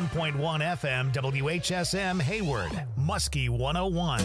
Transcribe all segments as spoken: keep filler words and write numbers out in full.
one point one F M, W H S M Hayward, Muskie one oh one.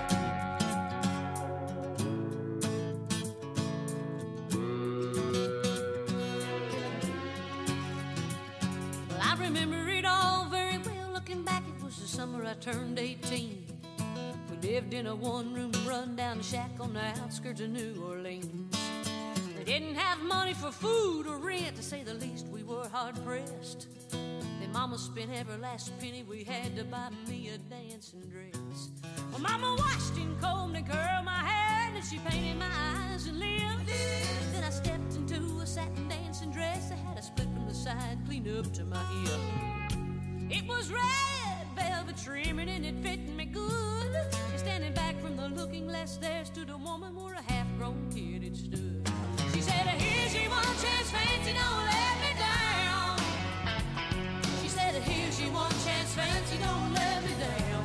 Well, I remember it all very well. Looking back, it was the summer I turned eighteen. We lived in a one-room run-down shack on the outskirts of New Orleans. We didn't have money for food or rent, to say the least. We were hard-pressed. Then Mama spent every last penny we had to buy me a dancing dress. Well, Mama washed and combed and curled my hair, and she painted my eyes and lips. Then I stepped into a satin dancing dress that had a split from the side clean up to my hip. It was red velvet trimming and it fit me good. And standing back from the looking glass there stood a woman where a half-grown kid had stood. She said, here's your one chance, fancy, don't let me down. She said, here's your one chance, fancy, don't let me down.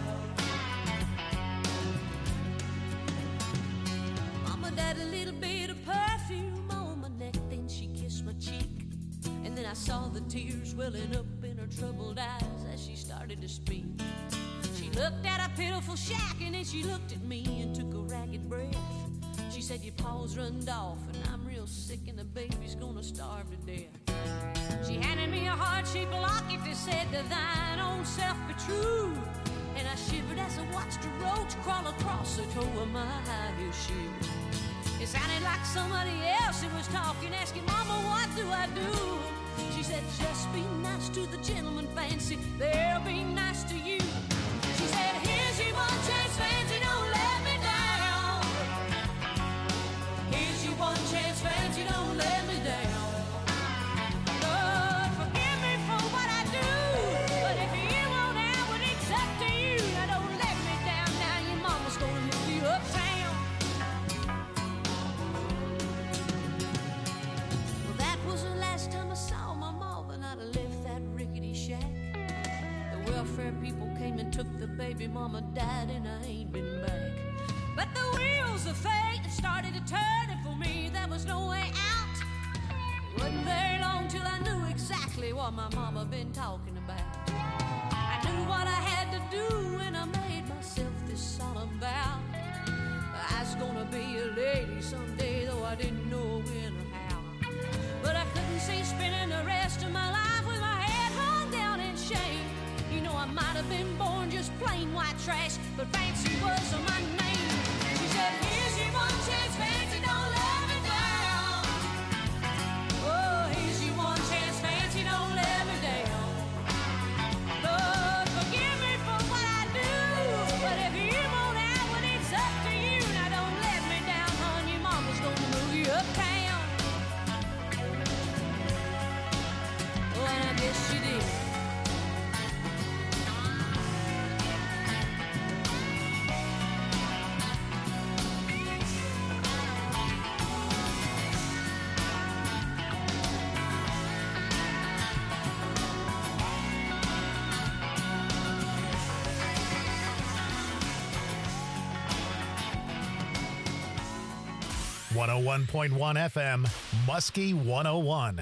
Mama dabbed a little bit of perfume on my neck, then she kissed my cheek. And then I saw the tears welling up in her troubled eyes as she started to speak. She looked at a pitiful shack and then she looked at me and took a ragged breath. She said, your paws runned off and I'm real sick and the baby's gonna starve to death. She handed me a heart-shaped locket that said, to thine own self be true. And I shivered as I watched a roach crawl across the toe of my high-heel shoe. It sounded like somebody else who was talking, asking, Mama, what do I do? She said, just be nice to the gentleman, fancy, they'll be nice to you. She said, here's your one chance, fancy, don't let me down. Here's your one chance, fancy, don't let me down. Lord, forgive me for what I do, but if you won't have it, it's up to you. Now don't let me down, now your mama's gonna move you uptown. Well, that was the last time I saw my mom, and I'd have left that rickety shack. The welfare people came and took the baby, mama died, and I ain't been back. But the wheels of fate started to turn, and for me there was no way out. It wasn't very long till I knew exactly what my mama been talking about. I knew what I had to do, and I made myself this solemn vow. I was gonna be a lady someday, though I didn't know when or how. But I couldn't see spending the rest of my life with my head hung down in shame. You know, I might have been born just plain white trash, but fancy was my name. She said, here's your one chance, fancy, don't let me down. Oh, here's your one chance, fancy, don't let me down. Lord, forgive me for what I do, but if you won't have it, it's up to you. Now don't let me down, hon, your mama's gonna move you uptown. Oh, and I guess she did. one oh one point one F M, Muskie one oh one.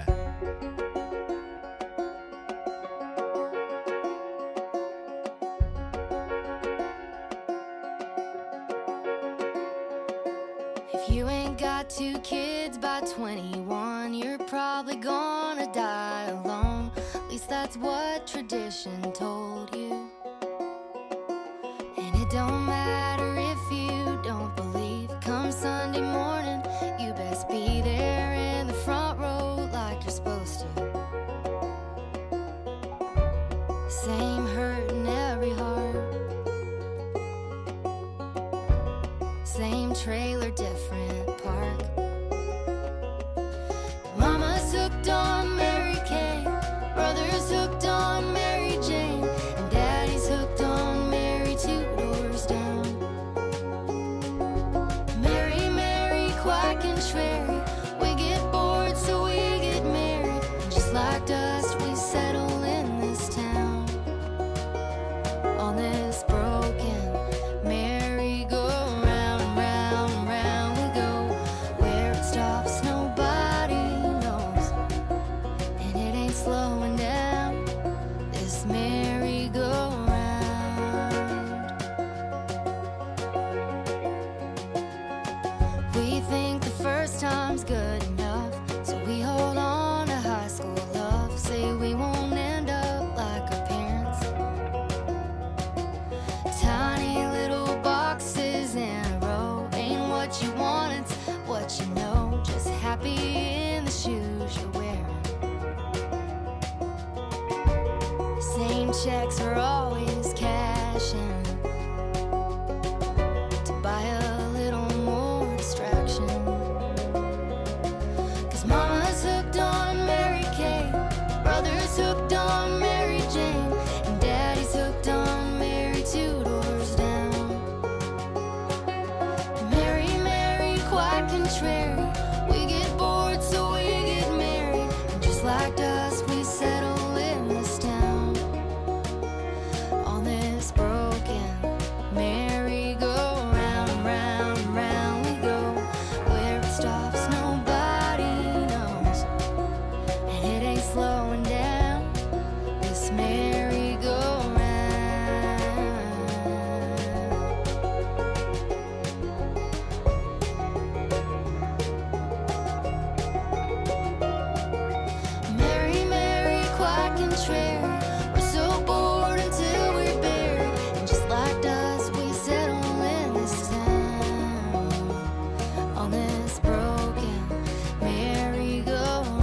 If you ain't got two kids by twenty-one, you're probably gonna die alone. At least that's what tradition told you. And it don't matter if you don't believe. Come Sunday morning, you best be there in the front row like you're supposed to. Same hurt in every heart, same trailer, different park. Mama's hooked on Mary Kay, brother's hooked on Mary Jane, and daddy's hooked on Mary two doors down. Mary, Mary, quack and Sherry, we get bored so we get married, and just like dust we settle in this town, on this broken merry-go-round, round, round we go. Where it stops nobody knows, and it ain't slowing down. This merry time's good enough, so we hold on to high school love. Say we won't end up like our parents. Tiny little boxes in a row. Ain't what you want, it's what you know. Just happy in the shoes you're wearing. Same checks are always cashing to buy a little more distraction. Cause mama's hooked on Mary Kay, brother's hooked on Mary Jane, and daddy's hooked on Mary two doors down. Mary, Mary, quite contrary, we get bored so we get married, and just like dust we settle in this town. On this broken merry-go-round, round, and round we go. Where it stops nobody knows, and it ain't slowing down, this merry-go-round. Mary, Mary, quite contrary, we're so bored until we're buried, and just like dust we settle in this town. On this broken merry-go-round,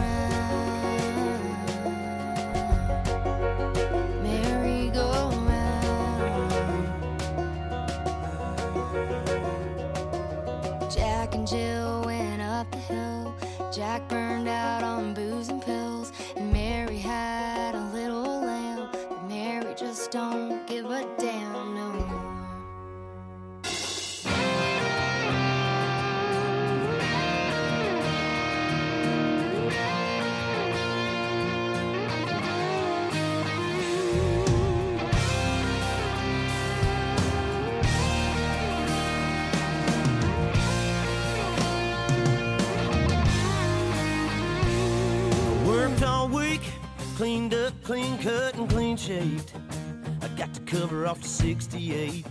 merry-go-round. Jack and Jill went up the hill. Jack burned out on booze and pills, and Mary had a little lamb, but Mary just don't give a damn no more. Worked all week, cleaned up, clean cut, and clean shaved. I got to cover off to sixty-eight.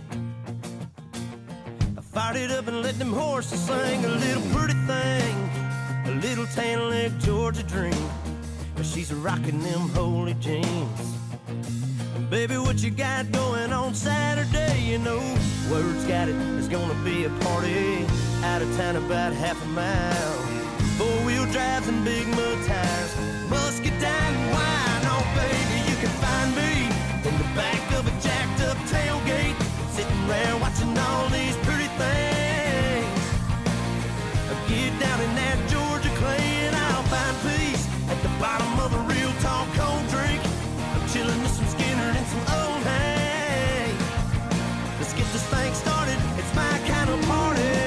I fired it up and let them horses sing a little pretty thing, a little tan leg Georgia dream. But she's rocking them holy jeans. And baby, what you got going on Saturday? You know, word's got it, there's gonna be a party out of town about half a mile. Four-wheel drives and big mud tires, muscadine and wine. Oh, baby, you can find me in the back of a jacked-up tailgate, sitting around watching all these pretty things. Get down in that Georgia clay and I'll find peace at the bottom of a real tall cold drink. I'm chilling with some Skinner and some old hay. Let's get this thing started, it's my kind of party.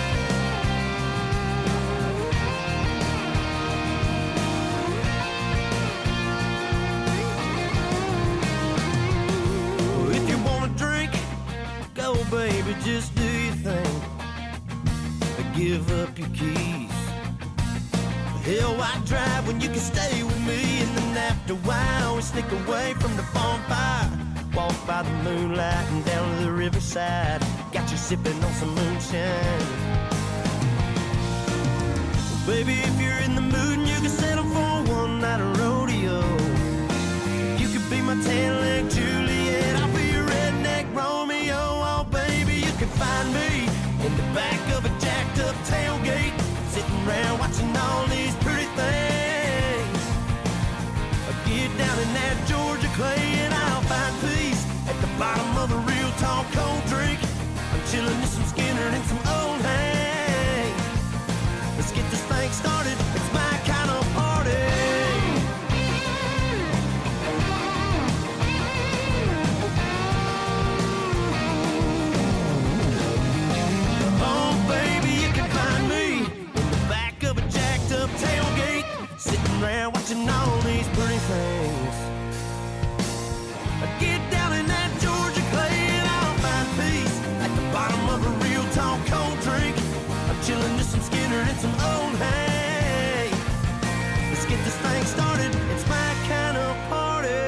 Go, baby, just do your thing. Give up your keys. Hell, why drive when you can stay with me? And then after a while, we sneak away from the bonfire, walk by the moonlight and down to the riverside. Got you sipping on some moonshine. Well, baby, if you're in the mood and you can settle for one night of rodeo, you could be my tan-leg Juliet, I'll be your redneck Romeo. Oh, baby, you can find me in the back of a jacked-up tailgate, sitting around watching all these pretty things. I get down in that Georgia clay and I'll find peace at the bottom of a real tall cold drink. I'm chilling with some Skinner and some old hay. Let's get this thing started, it's my kind of party. Oh, baby, you can find me in the back of a jacked-up tailgate, sitting around watching all these pretty things. I get down in that Georgia clay and I'll find peace at the bottom of a real tall cold drink. I'm chilling with some Skinner and some old hay. Let's get this thing started, it's my kind of party.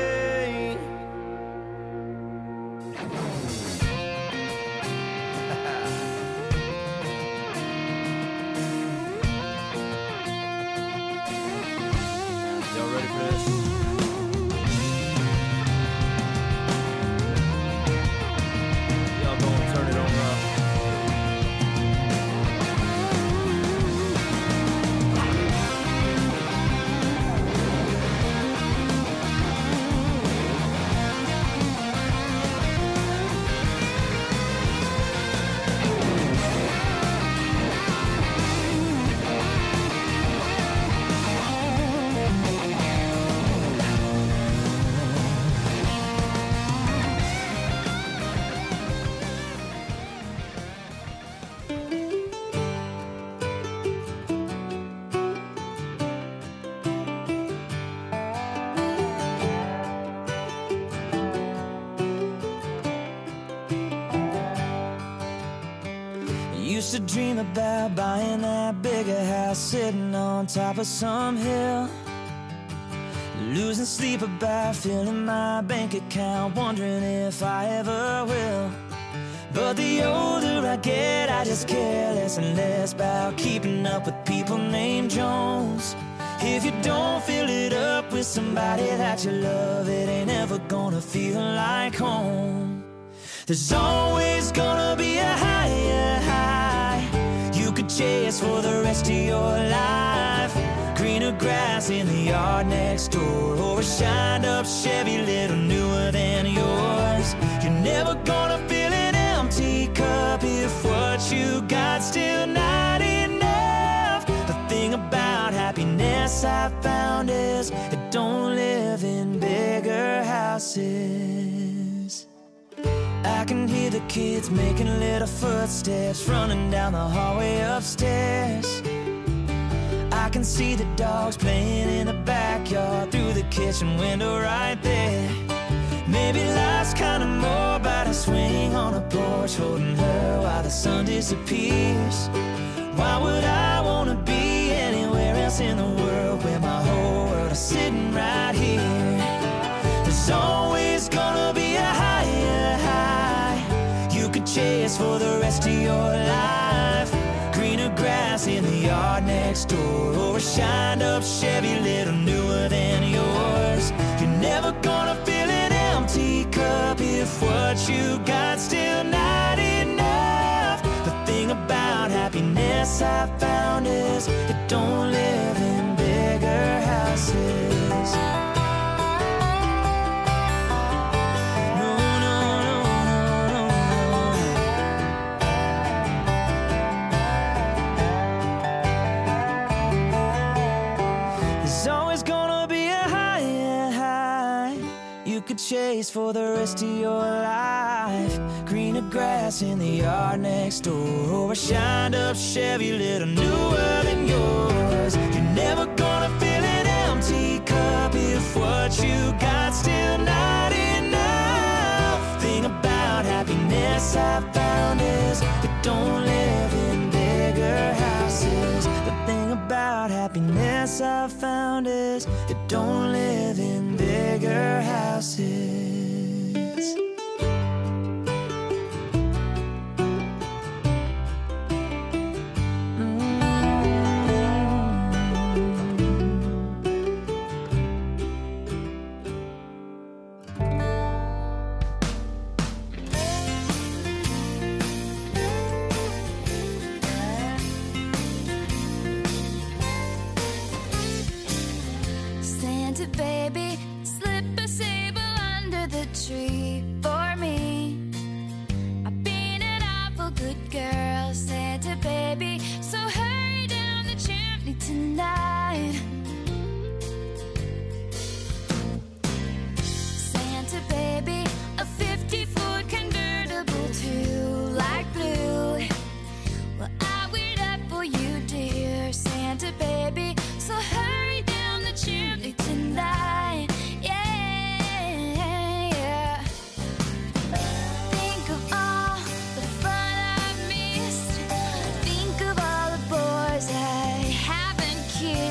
to dream about buying that bigger house, sitting on top of some hill. Losing sleep about filling my bank account, wondering if I ever will. But the older I get, I just care less and less about keeping up with people named Jones. If you don't fill it up with somebody that you love, it ain't ever gonna feel like home. There's always gonna be a higher high you could chase for the rest of your life. Greener grass in the yard next door, or a shined up Chevy little newer than yours. You're never gonna fill an empty cup if what you got still not enough. The thing about happiness I found is it don't live in bigger houses. I can hear the kids making little footsteps running down the hallway upstairs. I can see the dogs playing in the backyard through the kitchen window right there. Maybe life's kinda more about a swing on a porch, holding her while the sun disappears. Why would I wanna be anywhere else in the world where my whole world is sitting right here? There's always gonna be a higher high you could chase for the rest of your life. Greener grass in the yard next door, or a shined up Chevy little newer than yours. You're never gonna fill an empty cup if what you got still not enough. The thing about happiness I found is it don't live in bigger houses. Chase for the rest of your life. Greener grass in the yard next door, or a shined up Chevy little newer than yours. You're never gonna fill an empty cup if what you got still not enough. Thing about happiness I found is it don't live in bigger houses. The thing about happiness I found is it don't live in bigger houses. Baby, slip a sable under the tree for me. I've been an awful good girl, Santa baby, so hurry down the chimney tonight. Santa baby, a fifty-foot convertible too, like blue. Well, I wait up for you, dear Santa baby, so hurry down the chimney tonight. Yeah, yeah. Think of all the fun I've missed. Think of all the boys I haven't kissed.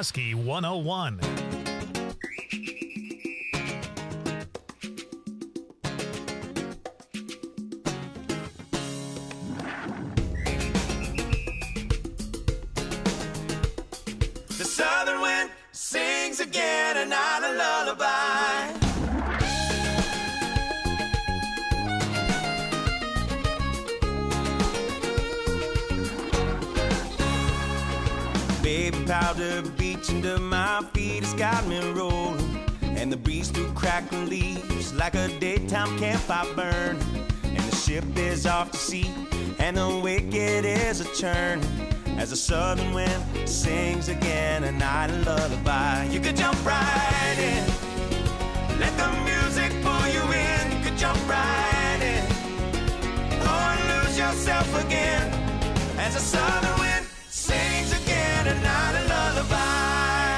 Muskie one oh one. The southern wind sings again a night of lullaby. Baby powder beach under my feet has got me rolling, and the breeze through crackling leaves like a daytime campfire burn. And the ship is off to sea, and the wicked is a churn, as the southern wind sings again a night of lullaby. You could jump right in, let the music pull you in. You could jump right in, or lose yourself again, as the southern wind sings again a night of lullaby.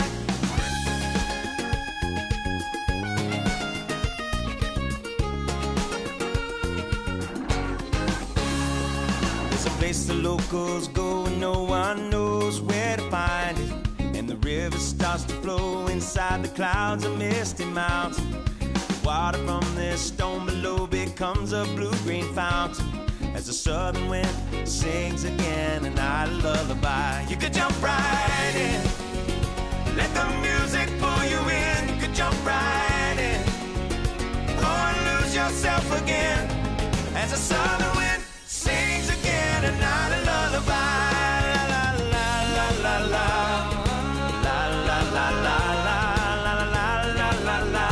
There's a place the locals go and no one knows where to find it, and the river starts to flow inside the clouds of misty mountain. The water from this stone below becomes a blue-green fountain, as the southern wind sings again a night of lullaby. You could jump right in, let the music pull you in. You could jump right in, or lose yourself again, as the southern wind sings again a night of lullaby. La la la la la la la la la la la la la la la.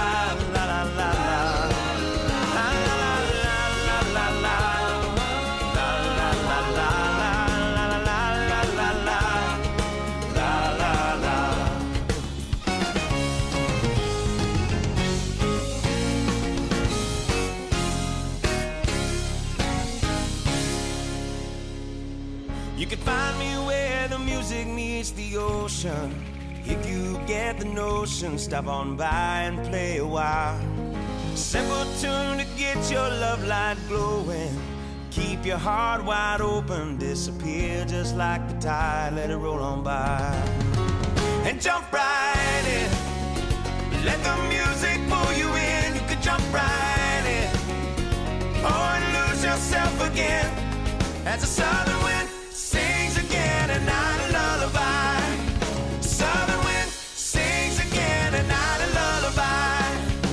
You could find me where the music meets the ocean. If you get the notion, stop on by and play a while. Simple tune to get your love light glowing. Keep your heart wide open, disappear just like the tide, let it roll on by. And jump right in, let the music pull you in. You could jump right in, or lose yourself again, as the southern wind sings again a night of lullaby. Southern wind sings again a night of lullaby.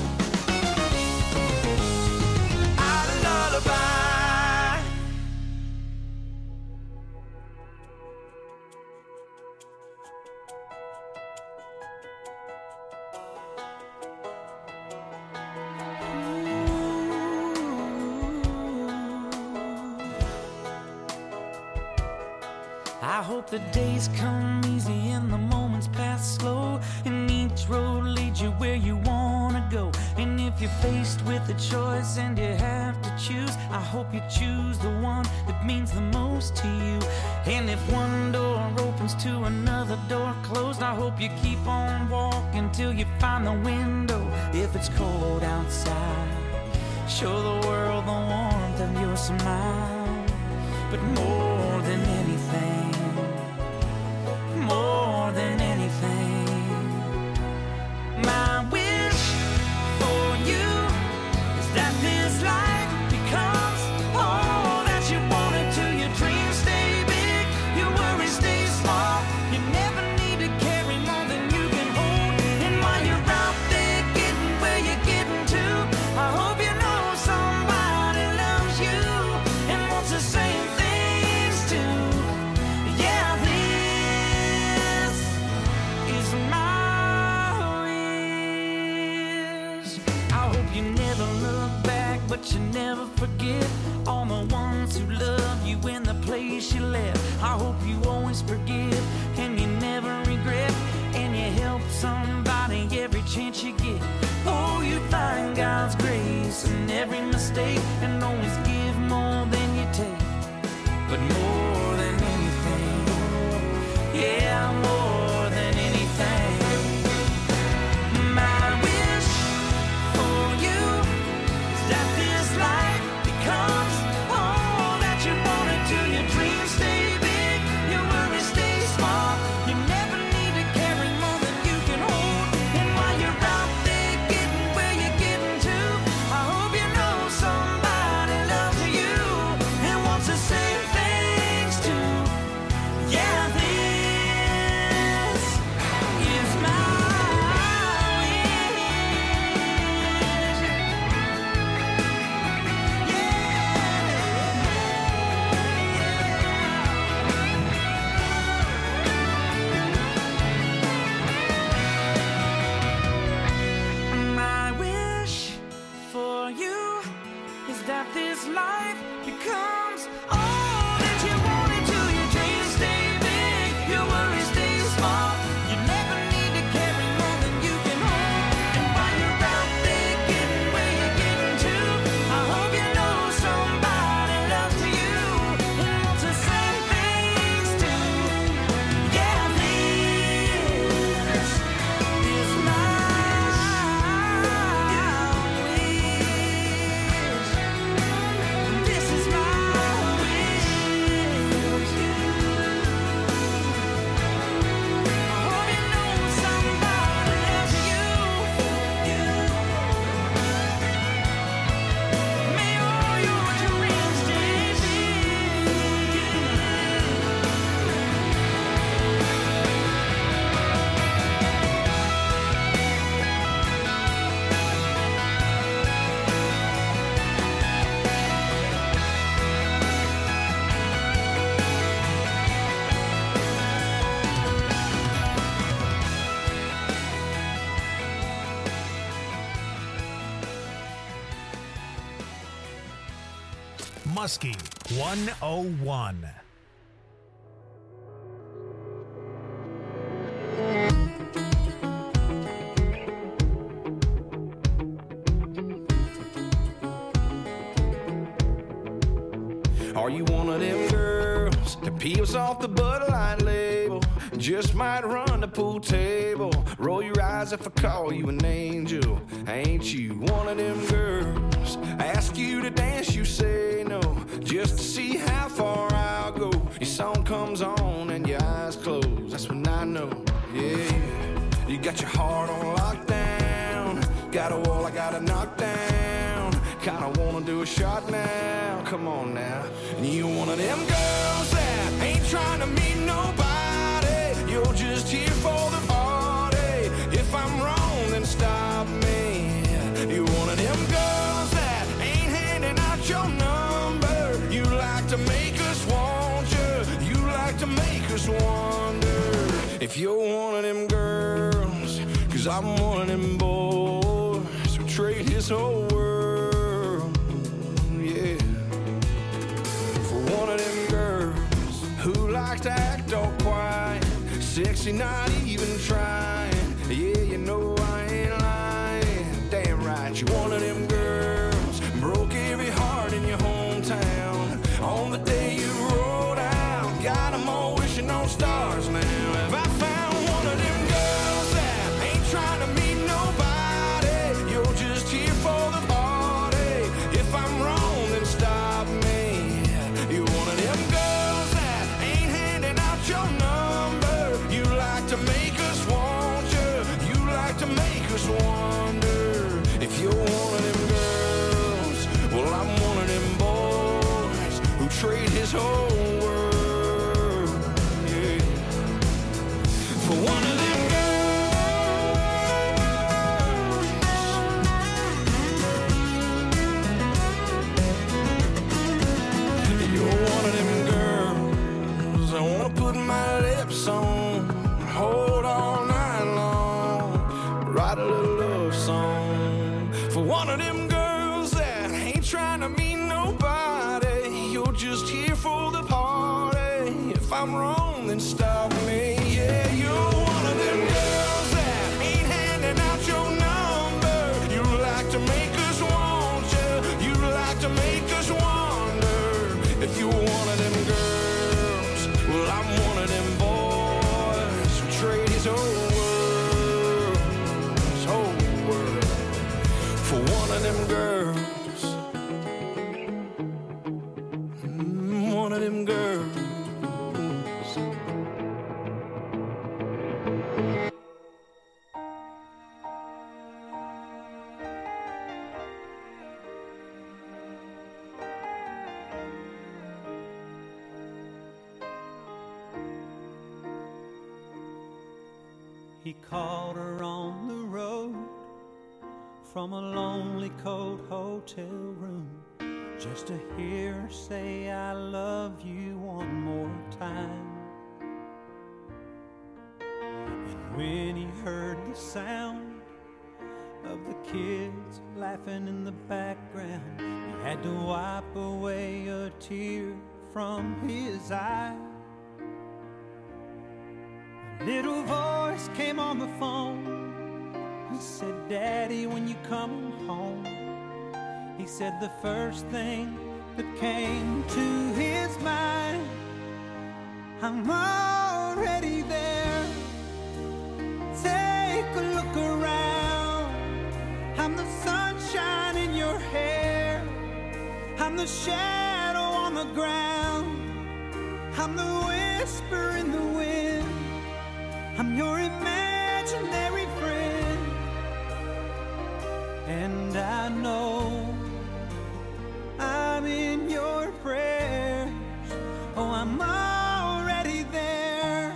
Out of lullaby. I hope the days come easy and the moments pass slow, and each road leads you where you wanna go. And if you're faced with a choice and you have to choose, I hope you choose the one that means the most to you. And if one door opens to another door closed, I hope you keep on walking till you find the window. If it's cold outside, show the world the warmth of your smile. But more than anything, more than anything, my wish for you is that this life becomes all that you want it to. Your dreams stay big, your worries stay small. You never need to carry more than you can hold. And while you're out there getting where you're getting to, I hope you know somebody loves you and wants the same things too. Yeah, this is my wish. I hope you never look back, but you never forget all the ones who love you in the place you left. I hope you always forgive and you never regret, and you help somebody every chance you get. Oh, you find God's grace in every mistake, and always give more than you take. But more than anything, yeah, more than anything, my wish for you is that this life becomes all that you want it to. Your dreams stay big, your worries stay small. You never need to carry more Muskie one oh one. Are you one of them girls that peels off the Bud Light label? Just might run the pool table. Roll your eyes if I call you an angel. Ain't you one of them girls? Ask you to dance, you say no. Just to see how far I'll go. Your song comes on and your eyes close. That's when I know, yeah. You got your heart on lockdown. Got a wall I gotta knock down. Kinda wanna do a shot now. Come on now. And you one of them girls that ain't trying to meet nobody. You're just here for the party. If I'm wrong, then stop me. You're one of them girls that ain't handing out your number. You like to make us want you. You like to make us wonder if you're one of them girls. Cause I'm one of them boys who trade his whole world, yeah, for one of them girls who like to act all quiet, sexy, not even trying. Yeah, you know I ain't lying. Damn right, you one of them girls broke every heart in your hometown. On the day you rolled out, got them all wishing on stars now. Have I found one of them girls that ain't trying to meet nobody? You're just here for the party. If I'm wrong, then stop me. You're one of them girls that ain't handing out your number. You like to make us want you. You like to make us wonder if you're one of them girls. Well, I'm one of them boys who trade his whole world, yeah, for one of them put my lips on, hold all night long, write a little love song for one of them girls that ain't trying to meet nobody. You're just here for the party. If I'm wrong, then stop me. Yeah, you're one of them girls that ain't handing out your number. You like to make us want you. You like to make us wonder if you're one of them girls. Well, I'm one of them boys who trade his whole world, his whole world, for one of them girls. Mm, one of them girls. He called her on the road from a lonely cold hotel room just to hear her say I love you one more time. And when he heard the sound of the kids laughing in the background, he had to wipe away a tear from his eye. Little voice came on the phone. He said, Daddy, when you come home. He said the first thing that came to his mind, I'm already there. Take a look around. I'm the sunshine in your hair. I'm the shadow on the ground. I'm the whisper in the wind. I'm your imaginary friend, and I know I'm in your prayers. Oh, I'm already there.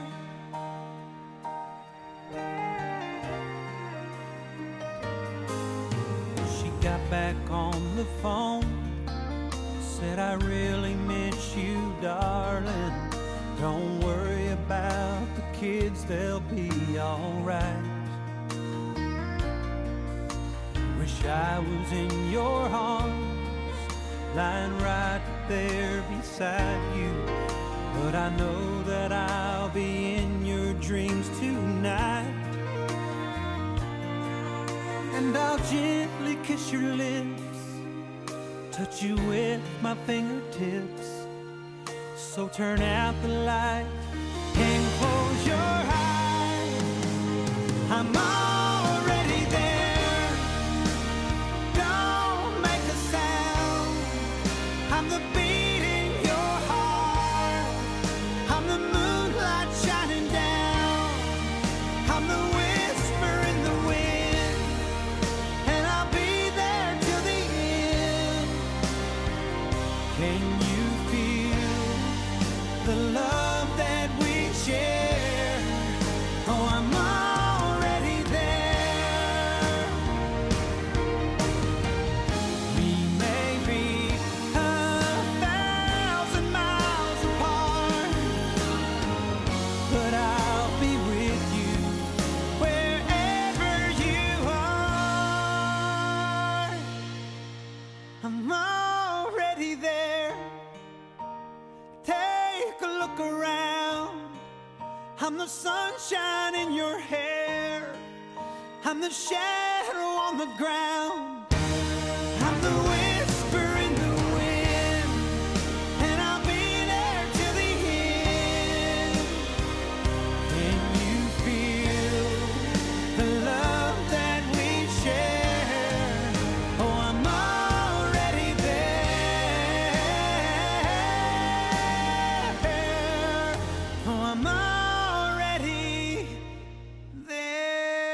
She got back on the phone, said I really miss you, darling. Don't worry about the kids, they'll be alright. Wish I was in your arms lying right there beside you. But I know that I'll be in your dreams tonight, and I'll gently kiss your lips, touch you with my fingertips. So turn out the light and close your eyes. I'm already there. Don't make a sound. I'm the beat in your heart. I'm the moonlight shining down. I'm the whisper in the wind, and I'll be there till the end. Can you feel the love that we share? Oh, I'm already there. We may be a thousand miles apart, but I'll be with you wherever you are. I'm already there. Take a look around. I'm the sunshine in your hair. I'm the shadow on the ground. I'm the whisper in the wind, and I'll be there till the end. Can you feel the love that we share? Oh, I'm already there. Oh, I'm already there.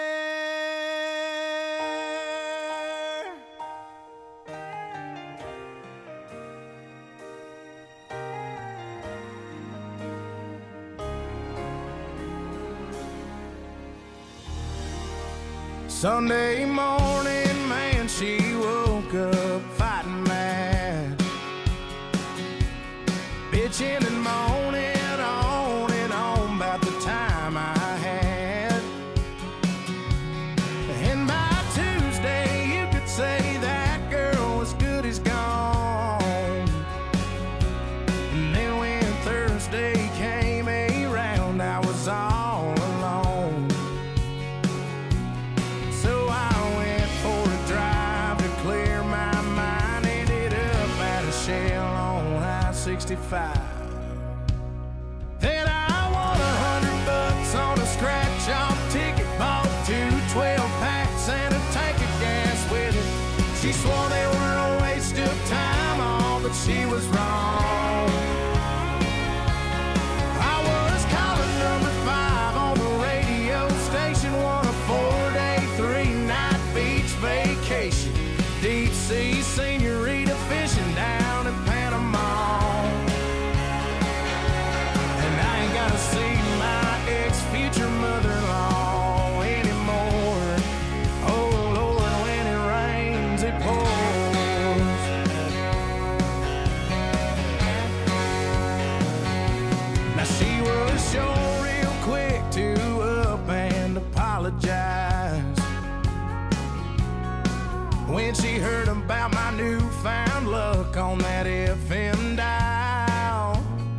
Sunday morning, man, she woke up fighting mad, bitching and moaning on and on about the time I had. And by Tuesday, you could say that girl was good as gone. And then when Thursday came around, I was all alone. So I went for a drive to clear my mind. Ended up at a Shell on I sixty-five. Then I won a hundred bucks on a scratch-off ticket, bought two twelve packs and a tank of gas with it. She swore they were a waste of time, all, but she was wrong. I was calling number five on the radio station, won a four-day, three-night beach vacation, deep sea senorita fishing down in Panama. And I ain't gotta see my ex-future mother-in-law anymore. Oh Lord, when it rains, it pours. Now she was sure real quick to up and apologize when she heard about my newfound luck on that F M dial.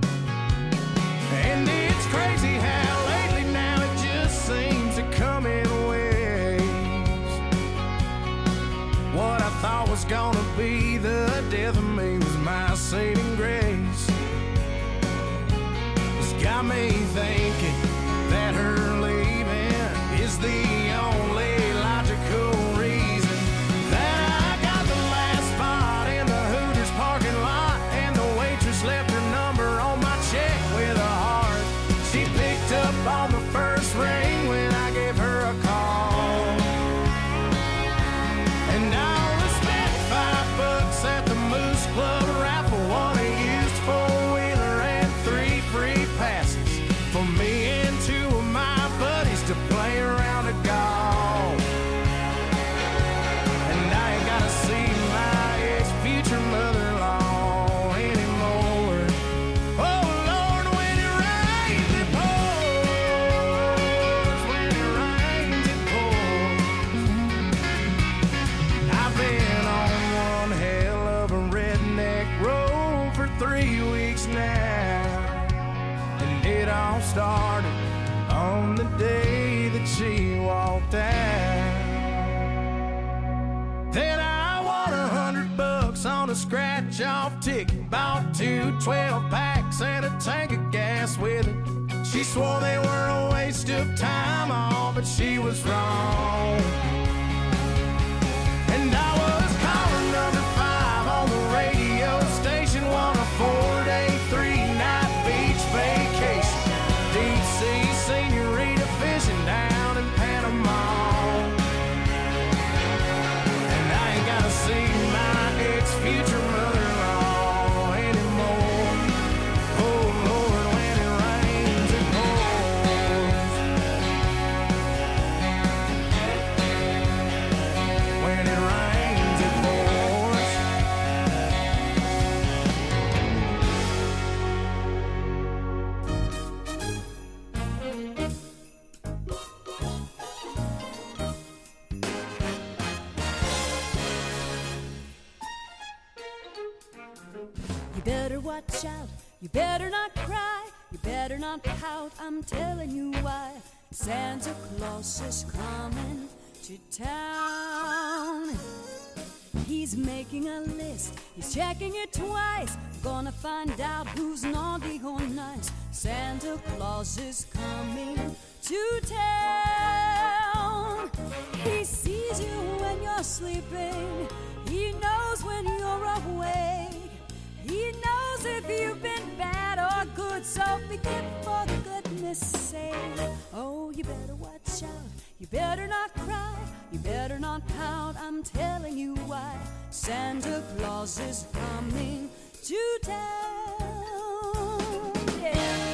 And it's crazy how lately now it just seems to come in waves. What I thought was gonna be the death of me was my saving grace. It's got me thinking that her leaving is the only logical reason that I got the last spot in the Hooters parking lot, and the waitress left her number on my check with a heart. She picked up on the first ring when I gave her a call. And I only spent five bucks at the Moose Club raffle, won a used four-wheeler and three free passes for me started on the day that she walked out. Then I won a hundred bucks on a scratch-off ticket. Bought two twelve packs and a tank of gas with it. She swore they were a waste of time, all, but she was wrong. And I was calling number five on the radio station, won a four-day, three-night beach vacation. Deep sea senorita fishing down in Panama. And I ain't gotta see my ex-future mother-in-law anymore. Oh, Lord, when it rains, it pours. When it rains, it pours. You better watch out, you better not cry, you better not pout, I'm telling you why. Santa Claus is coming to town. He's making a list, he's checking it twice, gonna find out who's naughty or nice. Santa Claus is coming to town. He sees you when you're sleeping, he knows when you're awake. He knows if you've been bad or good, so be good for goodness sake. Oh, you better watch out, you better not cry, you better not pout, I'm telling you why. Santa Claus is coming to town. Yeah.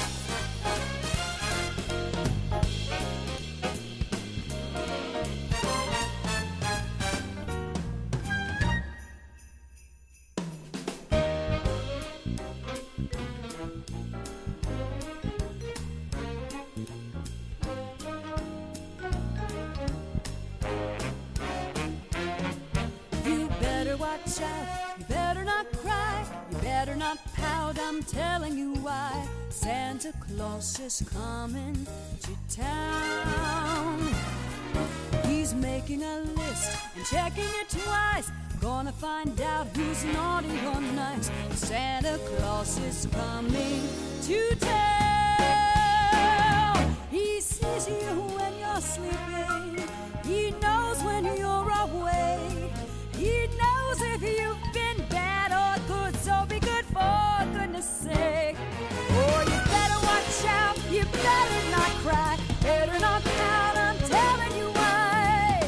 Watch out, you better not cry, you better not pout, I'm telling you why. Santa Claus is coming to town. He's making a list and checking it twice, gonna find out who's naughty or nice. Santa Claus is coming to town. He sees you when you're sleeping, he knows when you're awake. He knows if you've been bad or good, so be good for goodness sake. Oh, you better watch out, you better not cry, better not pout, I'm telling you why.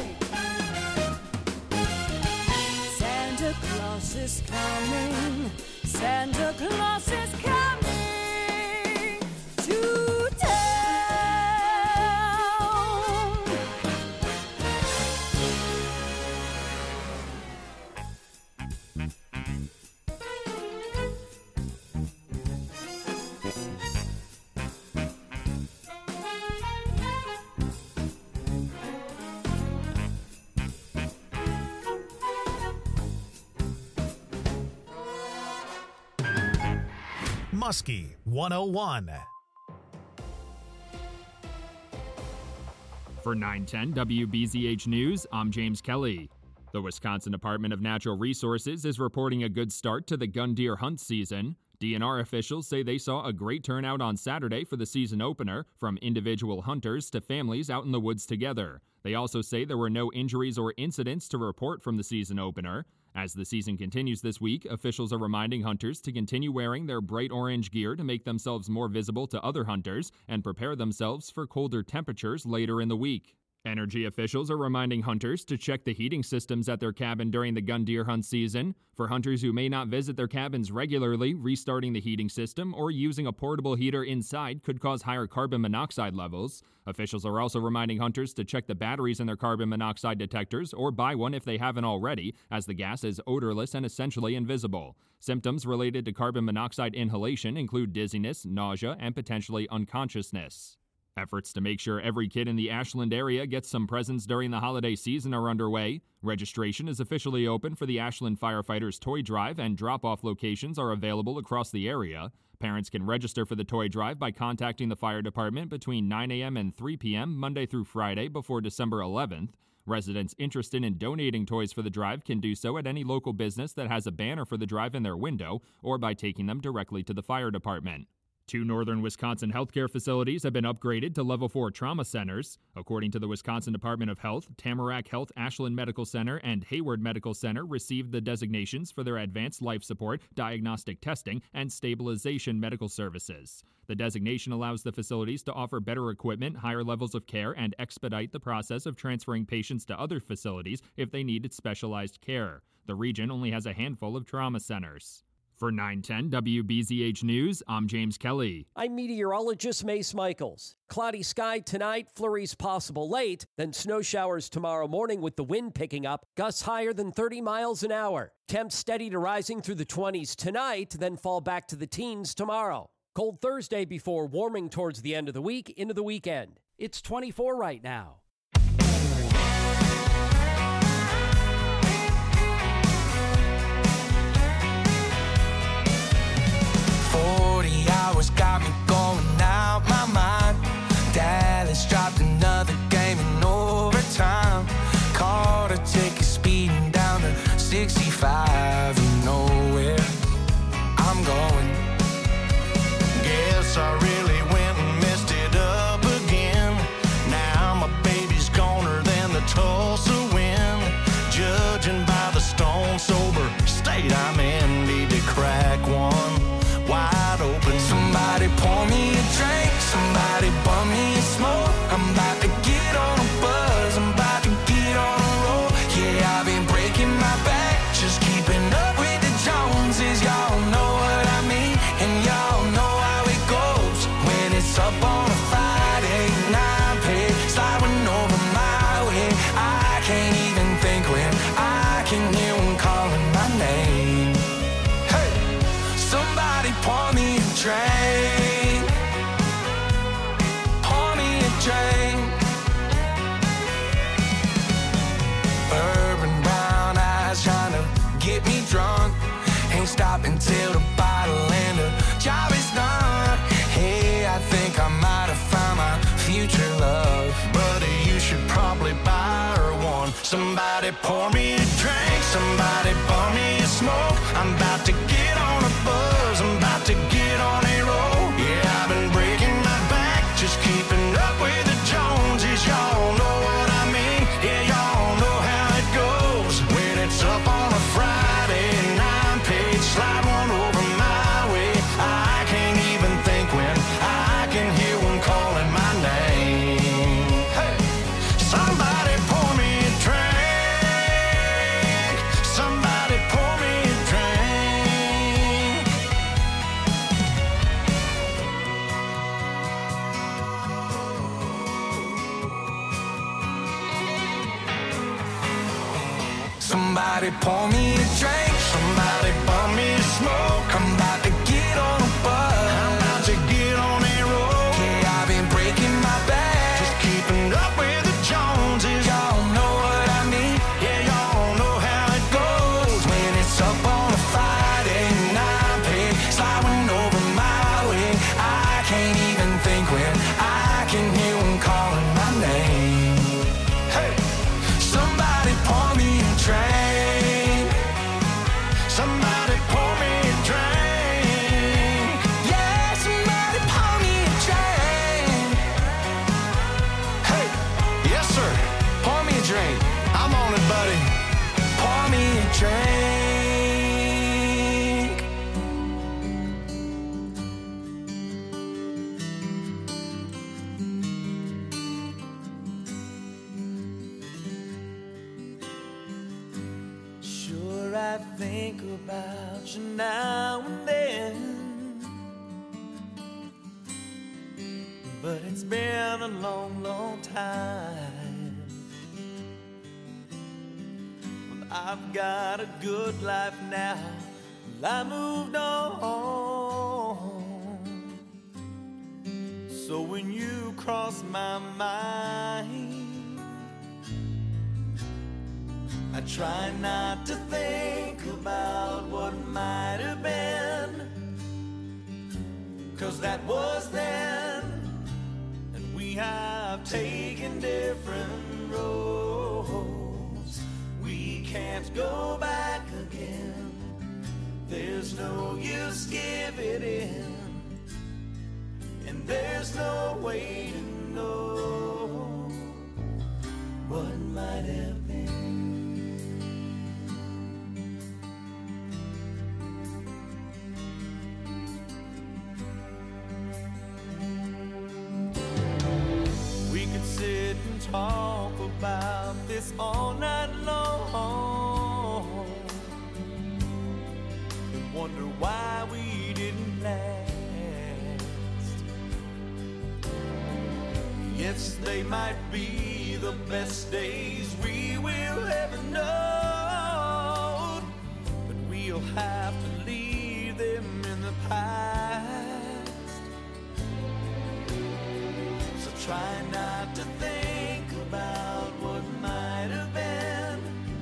Santa Claus is coming, Santa Claus is coming to town. Muskie one oh one. For nine ten W B Z H News, I'm James Kelly. The Wisconsin Department of Natural Resources is reporting a good start to the gun deer hunt season. D N R officials say they saw a great turnout on Saturday for the season opener, from individual hunters to families out in the woods together. They also say there were no injuries or incidents to report from the season opener. As the season continues this week, officials are reminding hunters to continue wearing their bright orange gear to make themselves more visible to other hunters and prepare themselves for colder temperatures later in the week. Energy officials are reminding hunters to check the heating systems at their cabin during the gun deer hunt season. For hunters who may not visit their cabins regularly, restarting the heating system or using a portable heater inside could cause higher carbon monoxide levels. Officials are also reminding hunters to check the batteries in their carbon monoxide detectors or buy one if they haven't already, as the gas is odorless and essentially invisible. Symptoms related to carbon monoxide inhalation include dizziness, nausea, and potentially unconsciousness. Efforts to make sure every kid in the Ashland area gets some presents during the holiday season are underway. Registration is officially open for the Ashland Firefighters Toy Drive, and drop-off locations are available across the area. Parents can register for the toy drive by contacting the fire department between nine a.m. and three p.m. Monday through Friday before December eleventh. Residents interested in donating toys for the drive can do so at any local business that has a banner for the drive in their window, or by taking them directly to the fire department. Two northern Wisconsin healthcare facilities have been upgraded to level four trauma centers. According to the Wisconsin Department of Health, Tamarack Health Ashland Medical Center and Hayward Medical Center received the designations for their advanced life support, diagnostic testing, and stabilization medical services. The designation allows the facilities to offer better equipment, higher levels of care, and expedite the process of transferring patients to other facilities if they needed specialized care. The region only has a handful of trauma centers. For nine ten W B Z H News, I'm James Kelly. I'm meteorologist Mace Michaels. Cloudy sky tonight, flurries possible late, then snow showers tomorrow morning with the wind picking up, gusts higher than thirty miles an hour. Temps steady to rising through the twenties tonight, then fall back to the teens tomorrow. Cold Thursday before warming towards the end of the week into the weekend. It's twenty-four right now. forty hours got me going out my mind. Dallas dropped another game in overtime. Caught a ticket speeding down to sixty-five. You know where I'm going. Guess I really went and messed it up again. Now my baby's goner than the Tulsa wind. Judging by the stone sober state I'm in, need to crack one wide open. Somebody pour me a drink, somebody bum me a smoke. I'm about to get on a buzz, I'm about to get on a roll. Yeah, I've been breaking my back, just keeping up with the Joneses. Y'all know what I mean, and y'all know how it goes. When it's up on a Friday night, pay sliding over my way. I can't even think when I can hear one calling my name. Hey, somebody pour me a drink, pour me a drink. Bourbon brown eyes trying to get me drunk. Ain't stopping till the bottle and the job is done. Hey, I think I might have found my future love. Buddy, you should probably buy her one. Somebody pour me a drink, somebody pour me a smoke. I'm about to get on a buzz, I'm about to get on a roll. Yeah, I've been breaking my back, just keeping up with the Joneses. Y'all know what I mean, yeah, y'all know how it goes. When it's up on a Friday and I'm paid, slide one over my way. I can't even think when I can hear one calling my name. Hey, somebody pour me a drink, somebody pour me a drink. Somebody pour me a drink, Somebody bum me a smoke. I'm about to get on a buzz. I'm about to get on a roll. Yeah, I've been breaking my back, Just keeping up with the Joneses. y'all know what I mean. Yeah, y'all know how it goes. When it's up on a Friday night, pay sliding over my way. I can't even think when I can hear one calling my name. Hey, Somebody pour me a drink, somebody pour me a drink. yeah, somebody pour me a drink. Hey, yes sir, pour me a drink. I'm on it, buddy. Pour me a drink. Sure, I think about you now and then, but it's been a long, long time. Well, I've got a good life now, well, I moved on. So when you cross my mind, I try not to think about what might have been, 'cause that was then, and we have taken different roads. We can't go back again. There's no use giving in, and there's no way to know what might have been. We could sit and talk about this all night long and wonder why we didn't last. Yes, they might be the best days we will ever know, but we'll have to leave them in the past. So try not to think about what might have been,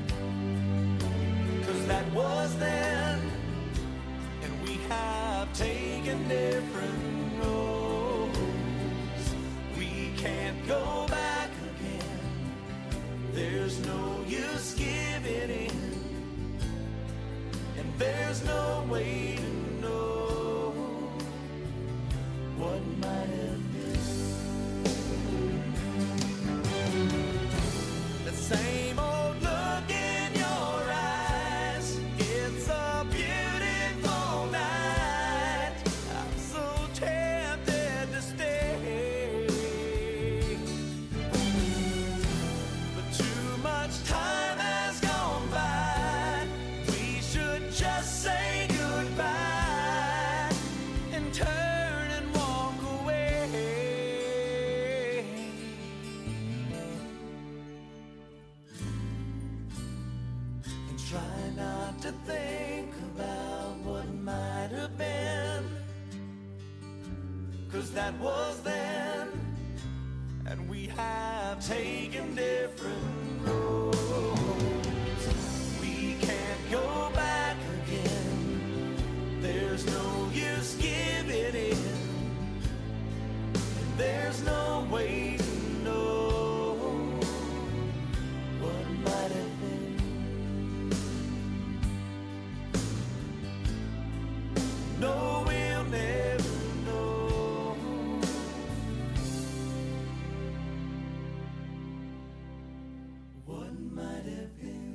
'cause that was then, and we have taken different roads. We can't go back again. There's no use giving in, and there's no way to know what might have been. The same old look in your eyes. It's a beautiful night. I'm so tempted to stay, but too much time has gone by. We should just say goodbye and turn and walk away. And try not to think about what might have been, 'cause that was then, and we have taken different roads. We can't go back again. There's no use giving in, and there's no way to know what might have been. No, we'll never know what might have been.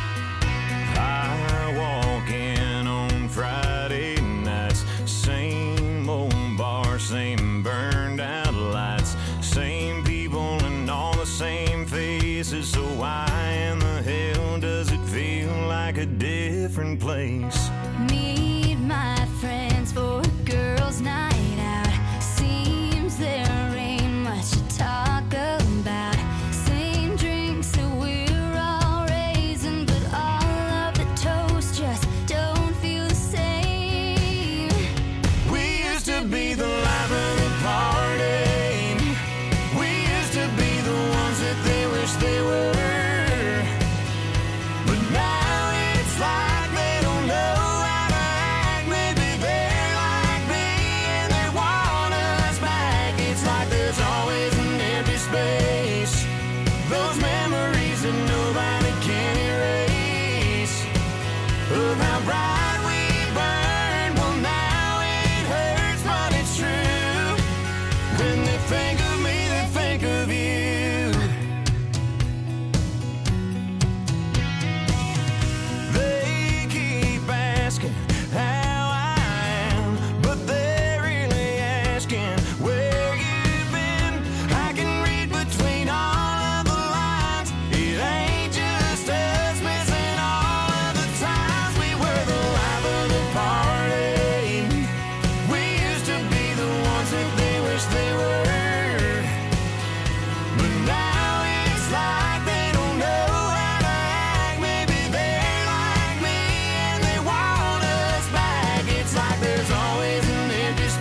I walk in on Friday nights, same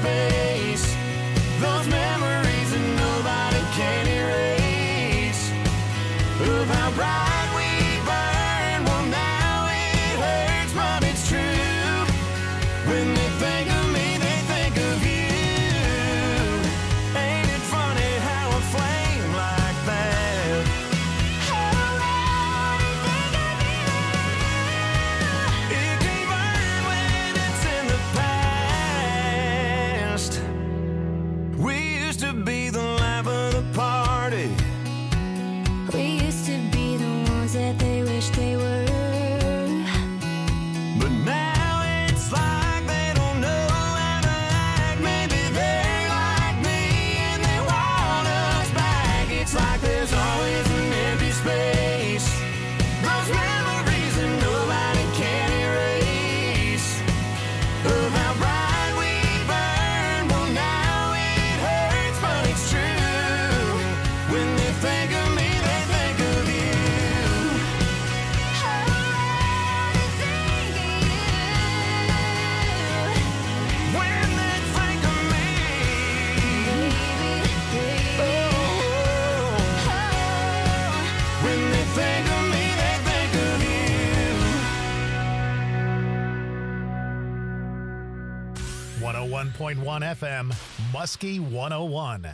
space. Those memories that nobody can erase. Of how bright we burn. Well, now it hurts, but it's true. When they think of me, they think of you. Ain't it funny how a flame like that? It can burn when it's in the past. We used to be the life of the party. We used to be the ones that they wish they were. But now it's like they don't know how to act. Maybe they're like me and they want us back. It's like there's always an empty space. Those memories that nobody can erase. Of how bright we burn. Well, now it hurts, but it's true. When they think of me, they think of you. When they think of me, oh, when they think of me, they think of you. one oh one point one F M, Muskie one oh one.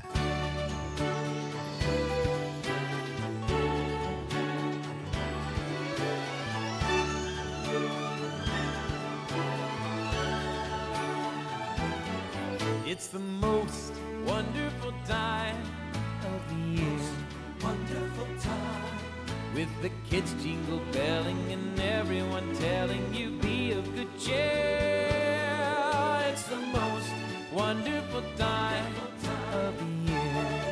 It's the most wonderful time of the year. Wonderful time. With the kids jingle belling and everyone telling you be of good cheer. It's the most wonderful time of the year.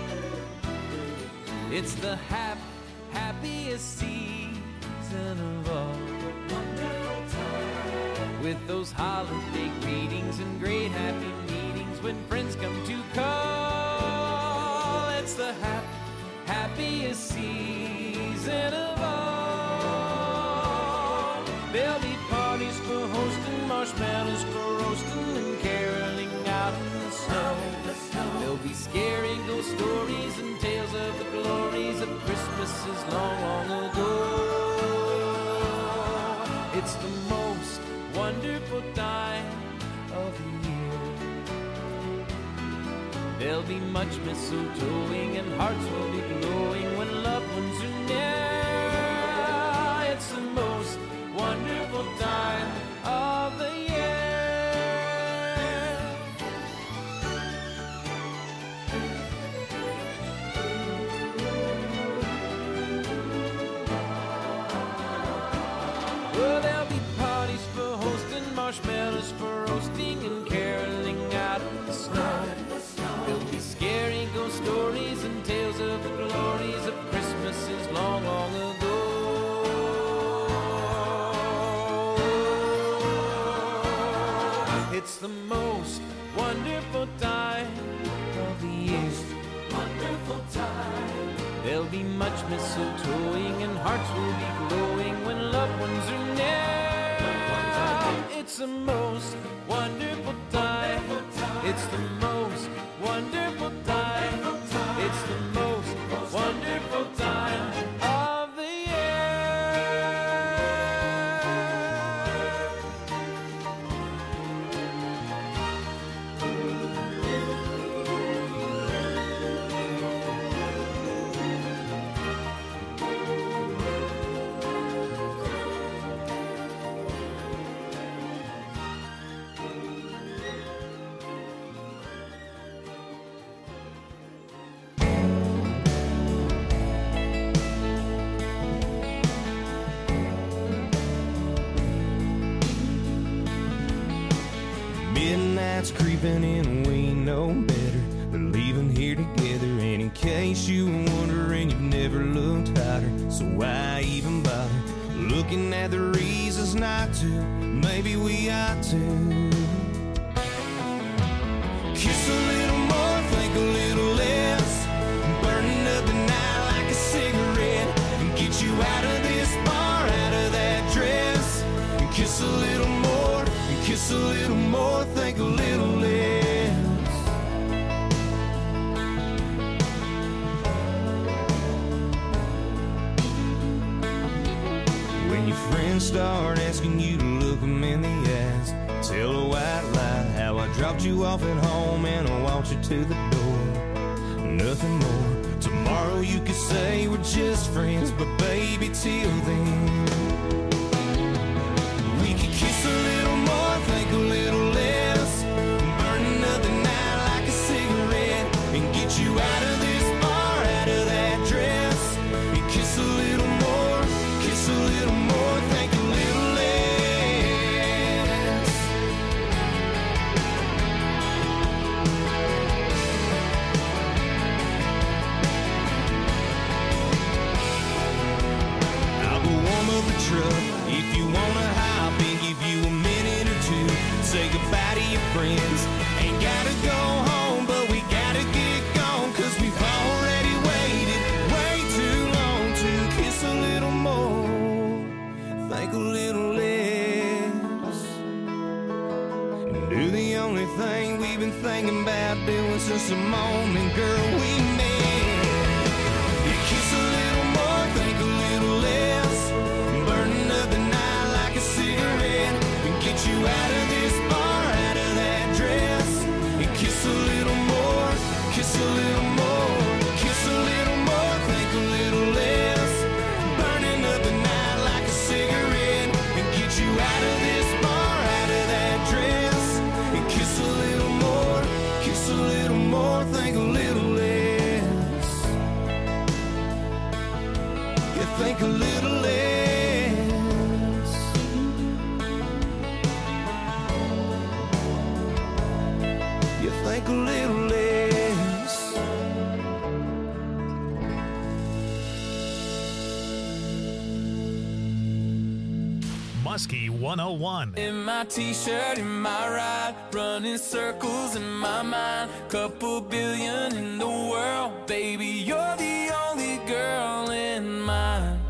It's the hap- happiest season of all. Wonderful time. With those holiday greetings and great happy meetings when friends come to call. It's the hap- happiest season of all. There'll be parties for hosting, marshmallows for roasting, and caroling out in the snow. There'll be scary ghost stories and tales of the glories of Christmases long, long ago. It's the most wonderful time of the year. There'll be much mistletoeing and hearts will be glowing when loved ones are near. It's the most wonderful time of the year. Well, there'll be parties for hosting, marshmallows for roasting, and caroling out in the snow. There'll be scary ghost stories and tales of the glories of Christmases long, long ago. It's the most wonderful time of the year. Wonderful time. There'll be much mistletoeing and hearts will be glowing when loved ones are near. It's the most wonderful time. It's the most wonderful time. It's the most wonderful time of the Midnight's creeping in, we know better. They're leaving here together, and in case you were wondering, you've never looked hotter. So why even bother looking at the reasons not to? Maybe we ought to kiss a little more, think a little less, burning up the night like a cigarette, and get you out of this bar, out of that dress, and kiss a little more, and kiss a little more, think a little less. dropped you off at home and I walked you to the door. Nothing more. Tomorrow you could say we're just friends, but baby, till then, we could kiss a little more, think a little less, burn another night like a cigarette, and get you out of this bar, out of that dress, and kiss a little more, kiss a little more, think a little less. I'll go warm up the truck if you wanna hop and give you a minute or two. Say goodbye to your friends. Ain't gotta go home, but we gotta get gone, cause we've already waited way too long to kiss a little more, think a little less, and do the only thing we've been thinking about doing since the moment, girl, we met. You kiss a little more, think a little less, burn another night like a cigarette, and get you out of this bar, out of that dress, and kiss a little more, kiss a little more, kiss a little more, think a little less, burn another night like a cigarette, and get you out of this bar, out of that dress, and kiss a little more, kiss a little more, think a little less, you think a little less. You think a little less. Muskie one oh one. In my t-shirt, in my ride, running circles in my mind. Couple billion in the world, baby, you're the only girl in mine.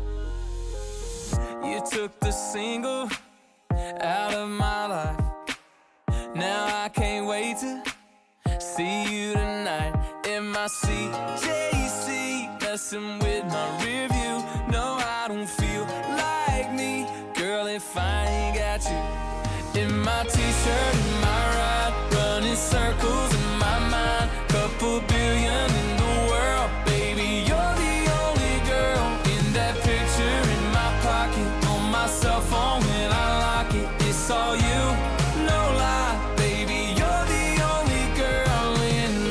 You took the single out of my life. Now I can't wait to see you tonight. In my C J C, messing with my rear view. No, I don't feel like me, girl, if I ain't got you. In my t-shirt, in my ride, running circles in my mind. Couple billion in the world, baby, you're the only girl. In that picture in my pocket, on my cell phone when I lock it, it's all you, no lie, baby, you're the only girl in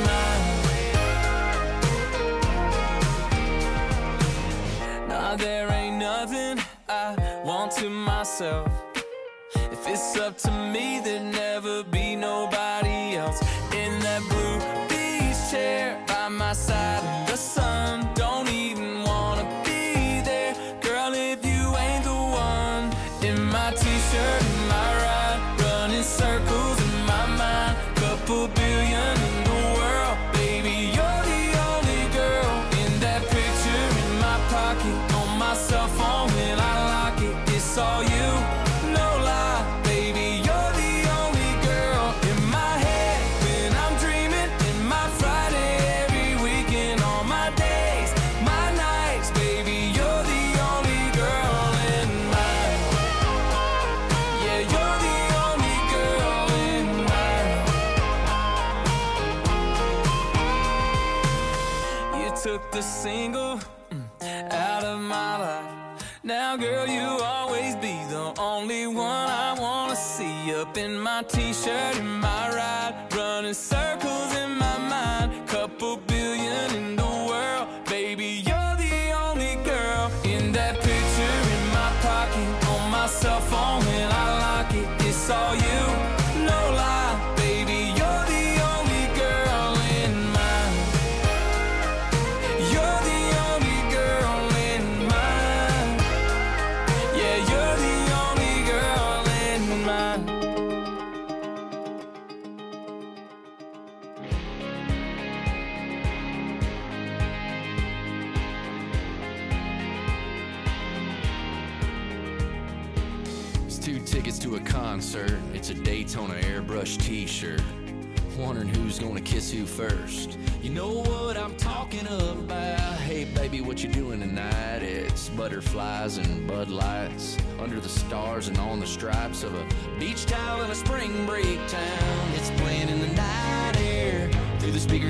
mine. Nah, there ain't nothing I want to myself. If it's up to me, there'd never be nobody else. In that blue beach chair by my side in the sun, don't even wanna be there, girl, if you ain't the one. In my t-shirt, in my ride, running circles in my mind. Couple billion in the world, baby, you're the only girl. In that picture in my pocket, on my cell phone when I lock it, it's all you, no lie, baby, you're the only girl. In my head when I'm dreaming, in my Friday every weekend, on my days, my nights, baby, you're the only girl in mine. Yeah, you're the only girl in mine. You took the single mm, out of my life. Now, girl, you'll always be the only one I wanna see. Up in my t-shirt, in my ride, running circles in my mind. Couple billion in the world, baby, you're the only girl. In that picture in my pocket, on my cell phone when I lock it, it's all you, no lie, baby, you're the only girl in mine. You're the only girl in mine. Yeah, you're the only girl in mine. It's two tickets to a concert. It's a Daytona airbrush t-shirt. Wondering who's gonna kiss who first. You know what I'm talking about. Hey baby, what you doing tonight? It's butterflies and Bud Lights under the stars and on the stripes of a beach towel in a spring break town. It's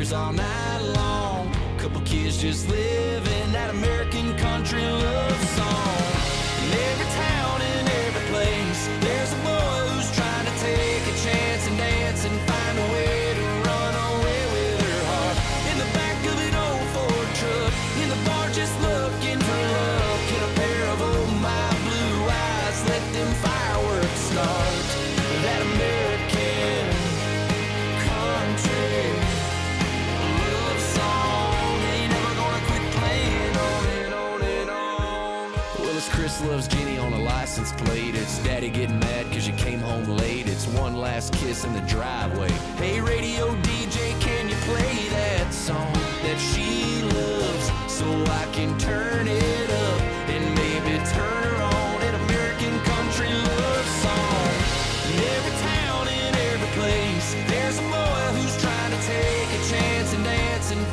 blues all night long. Couple kids just living that American country love song. In every town, in every place, there's a boy who's trying to take a chance and dance and find a way to run away with her heart. In the back of an old Ford truck, in the bar just looking for love. Get a pair of old my blue eyes, let them fireworks start. That American country love song ain't never gonna quit playing on and on and on. Well, it's Chris loves Jenny on a license plate. It's Daddy getting mad cause you came home late. It's one last kiss in the driveway. Hey radio D J, can you play that song that she loves so I can turn it up and maybe turn her on? An American country love song. In every town, in every place, there's a boy who's trying to take a chance and dance and